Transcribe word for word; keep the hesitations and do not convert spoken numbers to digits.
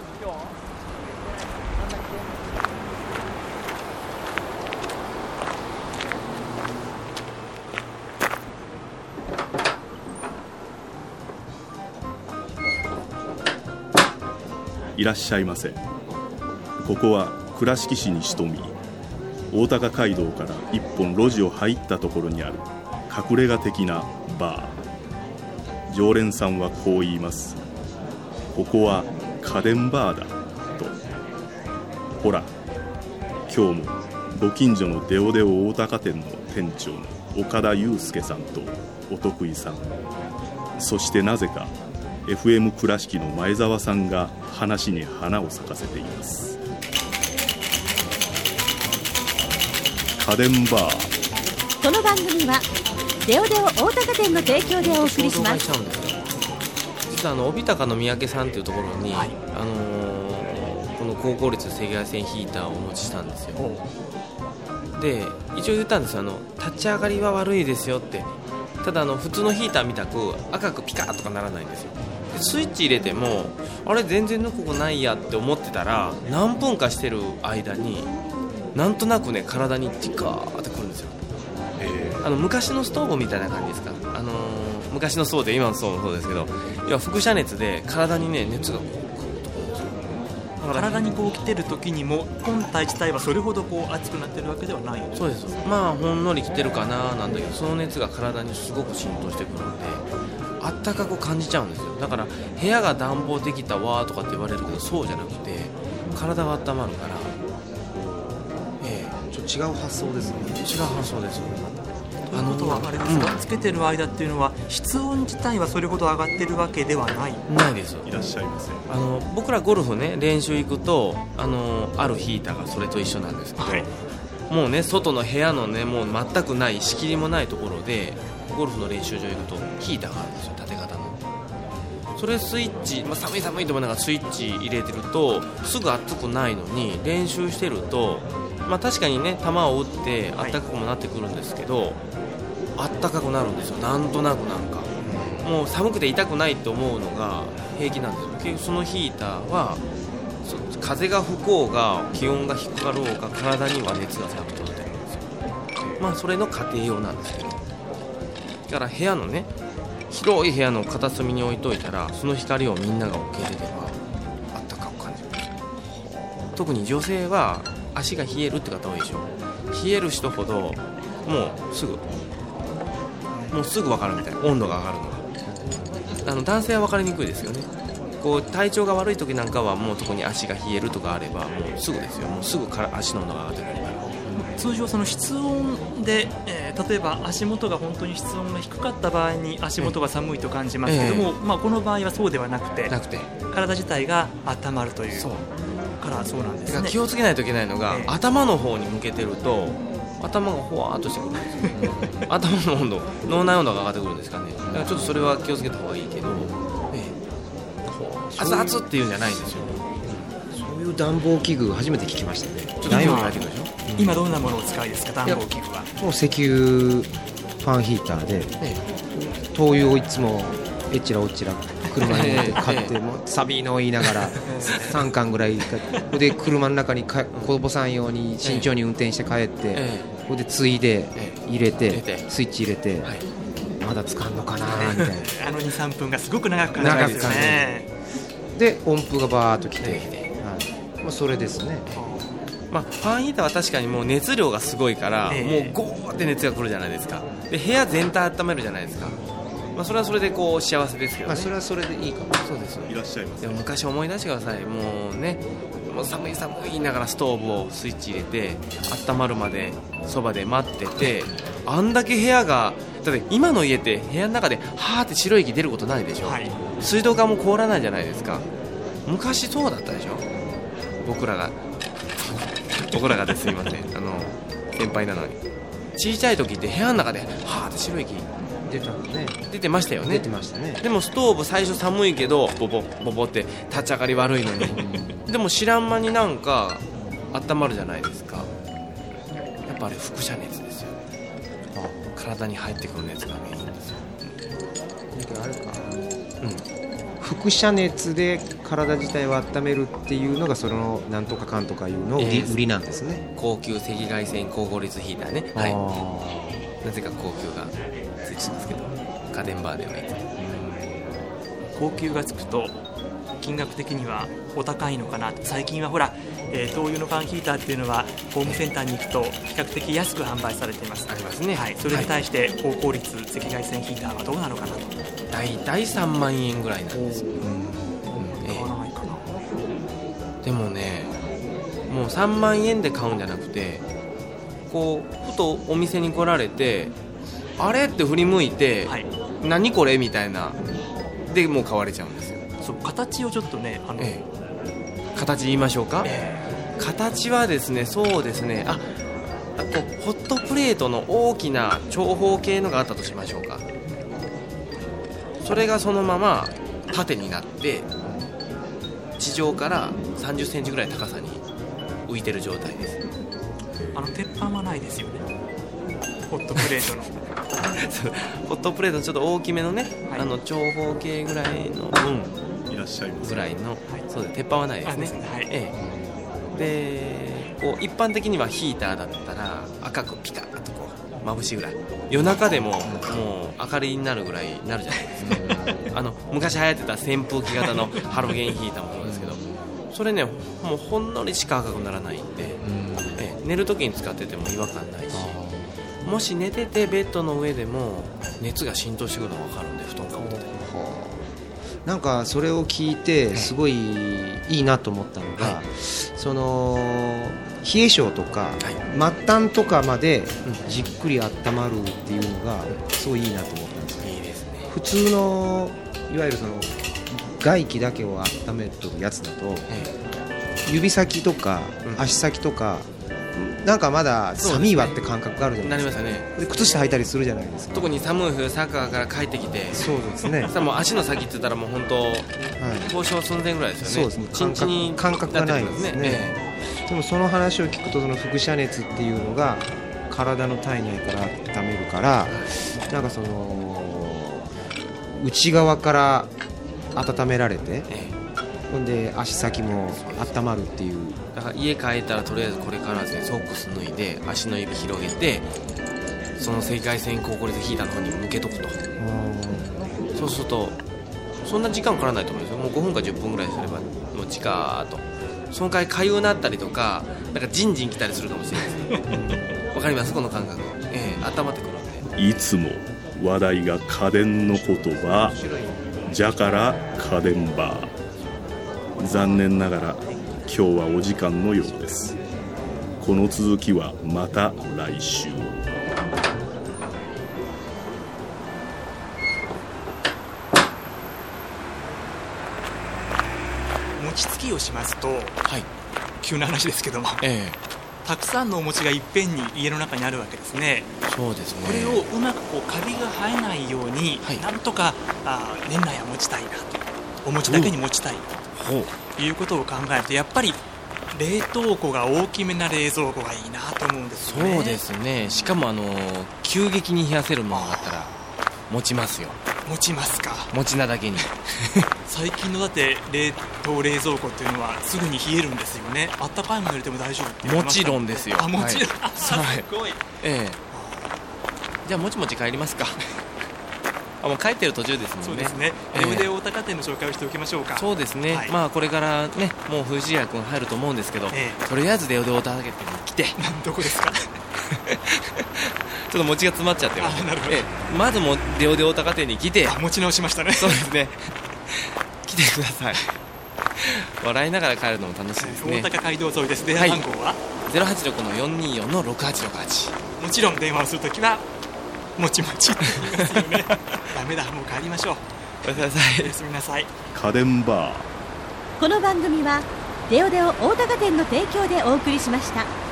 いらっしゃいませ。ここは倉敷市に潜み、大高街道から一本路地を入ったところにある隠れ家的なバー。常連さんはこう言います。ここは家電バーだと。ほら、今日もご近所のデオデオ大高店の店長の岡田祐介さんとお得意さん、そしてなぜかエフエム 倉敷の前澤さんが話に花を咲かせています。家電バー。 この番組はデオデオ大高店の提供でお送りします。 実はあの帯高の三宅さんというところに、はい、あのー、この高効率赤外線ヒーターをお持ちしたんですよ。で一応言ったんですよ。あの立ち上がりは悪いですよって。ただあの普通のヒーターみたく赤くピカーとかならないんですよ。でスイッチ入れてもあれ全然ぬくくないやって思ってたら、何分かしてる間になんとなくね体にティカーってくるんですよ。あの昔のストーブみたいな感じですか。あのー、昔のそうで今のそうもそうですけど、要は輻射熱で体にね熱がこうくるとくるんですよ。だから体にこう来てる時にも本体自体はそれほどこう熱くなってるわけではない。 そうです。まあほんのり来てるかななんだけど、その熱が体にすごく浸透してくるんであったかく感じちゃうんですよ。だから部屋が暖房できたわとかって言われるけど、そうじゃなくて体が温まるから、 ええ、ちょっと違う発想ですね。 違う発想ですよ。 ということはあれですか、うん、つけてる間っていうのは室温自体はそれほど上がってるわけではない。 ないです。 いらっしゃいませ。 あの僕らゴルフね練習行くと、あのあるヒーターがそれと一緒なんですけど、はい、もうね外の部屋のねもう全くない仕切りもないところでゴルフの練習場行くとヒーターがあるんですよ、縦型の。それスイッチ、まあ、寒い寒いと思いながらスイッチ入れてるとすぐ熱くないのに、練習してると、まあ、確かにね球を打ってあったかくもなってくるんですけど、はい、あったかくなるんですよ。なんとなくなんかもう寒くて痛くないと思うのが平気なんですよ。結局そのヒーターは風が吹こうが気温が低かろうが体には熱がちゃんと届いてるんですよ。まあそれの家庭用なんですけど、だから部屋のね広い部屋の片隅に置いといたら、その光をみんなが受け入れればあったかく感じるんですよ。特に女性は足が冷えるって方多いでしょ。冷える人ほどもうすぐもうすぐ分かるみたいな、温度が上がるのが。あの男性は分かりにくいですよね。こう体調が悪い時なんかはもう特に足が冷えるとかあればもうすぐですよ。もうすぐから足の温度が上がってくるから。 通常その室温で、えー、例えば足元が本当に室温が低かった場合に足元が寒いと感じますけども、えーまあ、この場合はそうではなくて、 なくて体自体が温まるという。そうからそうなんですね。 気をつけないといけないのが、えー、頭の方に向けてると頭がほわーっとしてくるんですよ頭の温度、脳内温度が上がってくるんですかね。だからちょっとそれは気をつけた方がいいけど、ええ、熱々っていうんじゃないんですよ。 そういう暖房器具初めて聞きましたね。 ちょっと今言われてくるでしょ。 今どんなものをお使いですか、暖房器具は。 もう石油ファンヒーターで、ええ、灯油をいつもえちらおちら車に持って買って、もうサビーの言いながらさんかんぐらいで車の中にかこぼさんように慎重に運転して帰って、ここでついで入れてスイッチ入れて、まだ使うのかなみたいなあの にさんぷんがすごく長く感じますよね。 で音符がバーッときて、はい、まあ、それですね。 まあ、ファンヒーターは確かにもう熱量がすごいから、えー、もうゴーって熱が来るじゃないですか。で部屋全体温めるじゃないですか。まあ、それはそれでこう幸せですけどね。 まあ、それはそれでいいかも。 そうですよ。 いらっしゃいます。 でも昔思い出してください。もうね、もう寒い寒い言いながらストーブをスイッチ入れて温まるまでそばで待ってて、あんだけ部屋がだって今の家って部屋の中ではーって白い息出ることないでしょ、はい、水道管も凍らないじゃないですか。昔そうだったでしょ。僕らが僕らがですいません、あの先輩なのに小さい時って部屋の中ではーって白い息出たのね。 出てましたよね。 出てましたね。 でもストーブ最初寒いけどボボボボって立ち上がり悪いのにでも知らん間になんか温まるじゃないですか。やっぱあれ輻射熱ですよ。体に入ってくる熱がねいいんですよ。 あれか、うん、 輻射熱で体自体を温めるっていうのがそのなんとかかんとかいうの売り、 えー、 売りなんですね。 高級赤外線高効率ヒーターね、はい、なぜか高級がついてますけど家電バーではいつも高級がつくと金額的にはお高いのかなと。最近はほら、えー、灯油のファンヒーターっていうのはホームセンターに行くと比較的安く販売されています。 ありますね、 はい、それに対して高効率赤外線ヒーターはどうなのかなと。 だいたいさんまんえんぐらいなんですよ、うんえ買わないかな。 え、でもねもうさんまんえんで買うんじゃなくてこうふとお店に来られてあれって振り向いて、はい、何これみたいなでもう買われちゃうんですよ。 そう形をちょっとねあの、 ええ、形言いましょうか、ええ、形はですねそうですねああこうホットプレートの大きな長方形のがあったとしましょうか。それがそのまま縦になって地上からさんじゅっセンチぐらい高さに浮いてる状態です。 あの鉄板はないですよねホットプレートのホットプレートちょっと大きめのね、はい、あの長方形ぐらいの、 うん、いらっしゃいますぐらいの、はい、そうです鉄板はないですね。 ですね、はい、 ええ、でこう一般的にはヒーターだったら赤くピカッとこう眩しいぐらい夜中でももう明るいになるぐらいになるじゃないですかあの昔流行ってた扇風機型のハロゲンヒーターもそうですけどそれねもうほんのりしか赤くならないんで、ええ、寝るときに使ってても違和感ないしもし寝ててベッドの上でも熱が浸透してくるのが分かるんで布団かぶっててなんかそれを聞いてすごいいいなと思ったのが、はい、その冷え性とか、はい、末端とかまでじっくり温まるっていうのがすごいいいなと思ったんですよ。 いいですね。 普通のいわゆるその外気だけを温めるやつだと指先とか足先とかなんかまだ寒いわって感覚があるじゃないですか。 なりますよね。 で靴下履いたりするじゃないですか。 特に寒い冬サッカーから帰ってきてそうですねさもう足の先って言ったらもう本当凍傷寸前ぐらいですよね。 そうですね。感覚、感覚がないですね、ええ、でもその話を聞くとその輻射熱っていうのが体の体内から温めるからなんかその内側から温められて、ええ、ほんで足先も温まるっていう。 だから家帰ったらとりあえずこれからですねソックス脱いで足の指広げてその赤外線高効率ヒーターの方に向けとくと。そうするとそんな時間かからないと思うんですよ。もうごふんかじゅっぷんぐらいすればもうじかーっとその代わりかゆくなったりとかなんかジンジン来たりするかもしれないですわかりますこの感覚、えー、温まってくるんで。 いつも話題が家電の言葉じゃから家電バー。残念ながら今日はお時間のようです。この続きはまた来週。 餅つきをしますと、はい、急な話ですけども、 ええ、 たくさんのお餅がいっぺんに家の中にあるわけですね。 そうですね。 これをうまくこうカビが生えないように、はい、なんとかあ年内は持ちたいなとお餅だけに持ちたいということを考えるとやっぱり冷凍庫が大きめな冷蔵庫がいいなと思うんですよね。 そうですね。しかもあの急激に冷やせるものがあったら持ちますよ。 持ちますか。 持ちなだけに最近のだって冷凍冷蔵庫っていうのはすぐに冷えるんですよね。あったかいもの入れても大丈夫って言いますか。 もちろんですよ。 あもちろん、はい、すごい、 ええ、じゃあもちもち帰りますかあもう帰ってる途中ですもんね。 そうですね。レオデ大高店の紹介をしておきましょうか。 そうですね、はい、まあこれからねもう藤谷君入ると思うんですけど、ええ、とりあえずレオデ大高店に来てどこですかちょっと餅が詰まっちゃってます。 あなるほど、ええ、まずもレオデ大高店に来てあ持ち直しましたね。 そうですね来てください笑いながら帰るのも楽しいですね。 大高街道沿いです。電話番号は、はい、 ゼロはちろくのよんにーよんのろくはちろくはち。 もちろん電話をするときはもちもちって言いますよねダメだもう帰りましょう。 おやすみなさい。 おやすみなさい。 家電バー。 この番組はデオデオ大高店の提供でお送りしました。